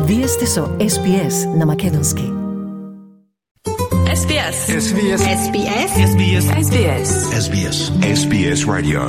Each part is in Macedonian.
Вие сте со SBS на Македонски. SBS. SBS. SBS. SBS. SBS. SBS. SBS Radio.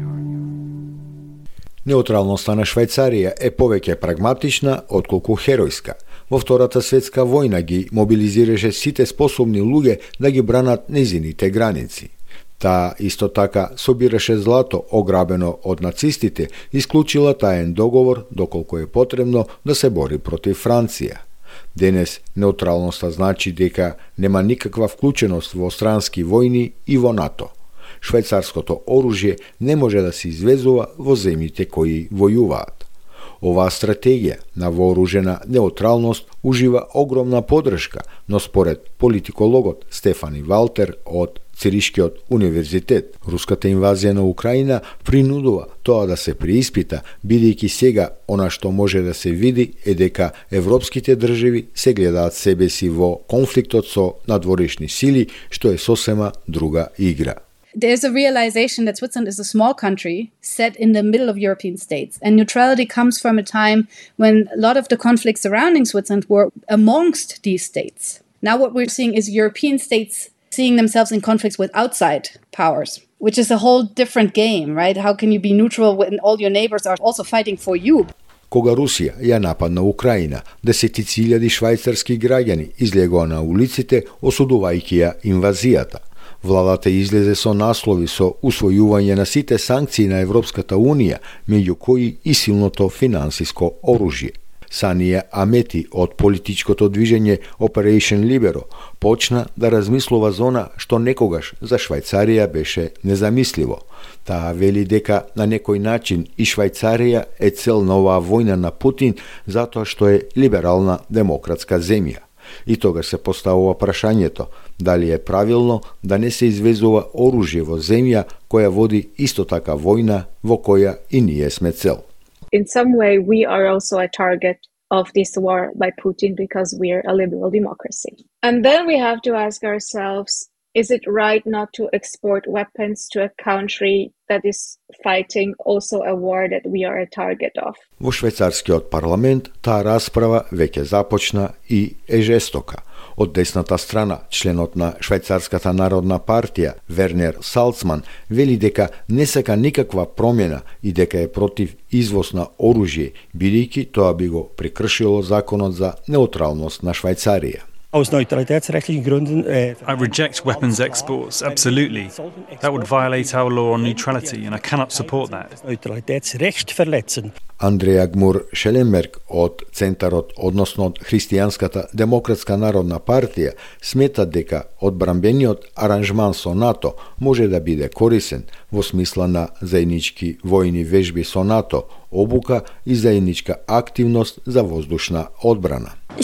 Неутралноста на Швајцарија е повеќе прагматична отколку херојска. Во Втората светска војна ги мобилизираше сите способни луѓе да ги бранат незините граници. Таа исто така собираше злато ограбено од нацистите и склучила таен договор доколку е потребно да се бори против Франција. Денес неутралноста значи дека нема никаква вклученост во странски војни и во НАТО. Швајцарското оружје не може да се извезува во земјите кои војуваат. Оваа стратегија на вооружена неутралност ужива огромна подршка, но според политикологот Стефани Валтер од Циришкиот универзитет, руската инвазија на Украина принудува тоа да се преиспита, бидејќи сега она што може да се види е дека европските држави се гледаат себе си во конфликтот со надворешни сили, што е сосема друга игра. There's a realization that Switzerland is a small country set in the middle of European states. And neutrality comes from a time when a lot of the conflicts surrounding Switzerland were amongst these states. Now what we're seeing is European states seeing themselves in conflicts with outside powers, which is a whole different game, right? How can you be neutral when all your neighbors are also fighting for you? Кога Русија ја нападна Украина, десетици илјади швајцарски граѓани излегоа на улиците осудувајќи ја инвазијата. Владата излезе со наслови со усвојување на сите санкции на Европската Унија, меѓу кои и силното финансиско оружје. Сания Амети од политичкото движење Operation Libero почна да размислува за она што некогаш за Швајцарија беше незамисливо. Таа вели дека на некој начин и Швајцарија е цел на оваа војна на Путин затоа што е либерална демократска земја. И тогаш се поставува прашањето дали е правилно да не се извезува оружје во земја која води исто така војна во која и ние сме цел. In some way, we are also a target of this war by Putin because we are a liberal democracy. And then we have to ask ourselves, is it right not to export weapons to a country that is fighting also a war that we are a target of? Во швајцарскиот парламент таа расправа веќе започна и е жестока. Од десната страна, членот на Швајцарската народна партија, Вернер Салцман, вели дека не сака никаква промена и дека е против извоз на оружје, бидејќи тоа би го прекршило законот за неутралност на Швајцарија. Aus neutralitätsrechtlichen Gründen. I reject weapons exports, absolutely. That would violate our law on neutrality, and I cannot support that. Neutralitätsrecht verletzen. Андреја Гмур Шелемберг од Центарот, односно од Христијанската демократска народна партија, смета дека одбранбениот аранжман со НАТО може да биде корисен во смисла на заеднички војни вежби со НАТО, обука и заедничка активност за воздушна одбрана. I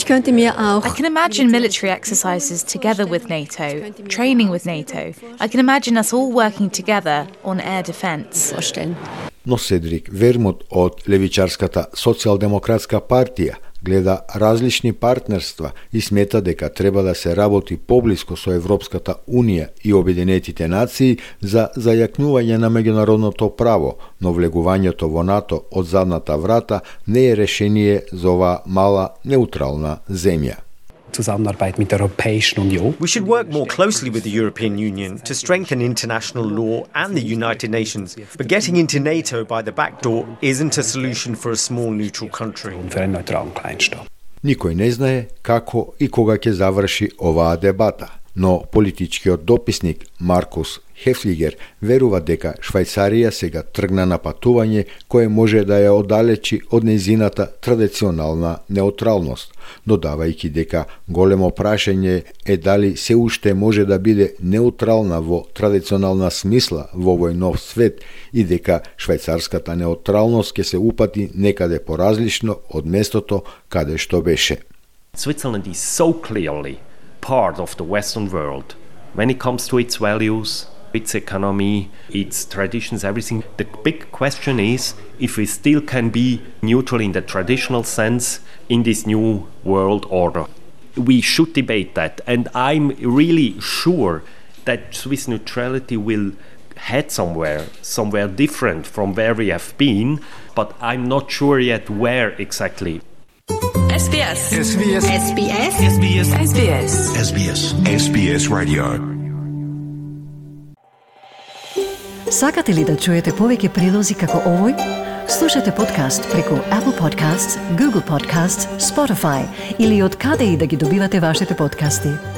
can imagine military exercises together with NATO, training with NATO. I can imagine us all working together on air defense. Но Седрик Вермут од левичарската социјалдемократска партија гледа различни партнерства и смета дека треба да се работи поблиско со Европската Унија и Обединетите нации за зајакнување на меѓународното право, но влегувањето во НАТО од задната врата не е решение за оваа мала неутрална земја. Zusammenarbeit mit der Europäischen Union. We should work more closely with the European Union to strengthen international law and the United Nations. But getting into NATO by the back door isn't a solution for a small neutral country. Für einen neutralen Kleinstaat. Никој не знае како и кога ќе заврши оваа дебата, но политичкиот дописник Маркус Хефлигер верува дека Швајцарија сега тргна на патување кое може да ја оддалечи од незината традиционална неутралност, додавајќи дека големо прашање е дали се уште може да биде неутрална во традиционална смисла во овој нов свет и дека швајцарската неутралност ќе се упати некаде поразлично од местото каде што беше. Switzerland is so clearly part of the Western world when it comes to its values, its economy, its traditions, everything. The big question is if we still can be neutral in the traditional sense in this new world order. We should debate that, and I'm really sure that Swiss neutrality will head somewhere different from where we have been, but I'm not sure yet where exactly. SBS. SBS. SBS. SBS. SBS. SBS. SBS Radio. Сакате ли да чуете повеќе прилози како овој? Слушате подкаст преку Apple Podcasts, Google Podcasts, Spotify или од каде и да ги добивате вашите подкасти.